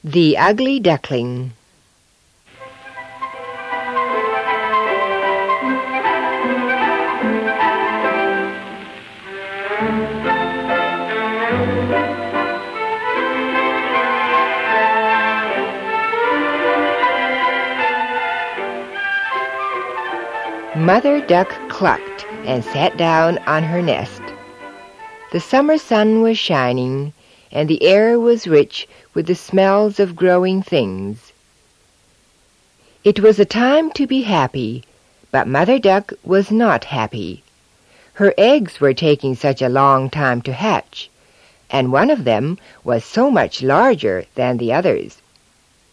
The Ugly Duckling. Mother Duck clucked and sat down on her nest. The summer sun was shining, and the air was rich with the smells of growing things. It was a time to be happy, but Mother Duck was not happy. Her eggs were taking such a long time to hatch, and one of them was so much larger than the others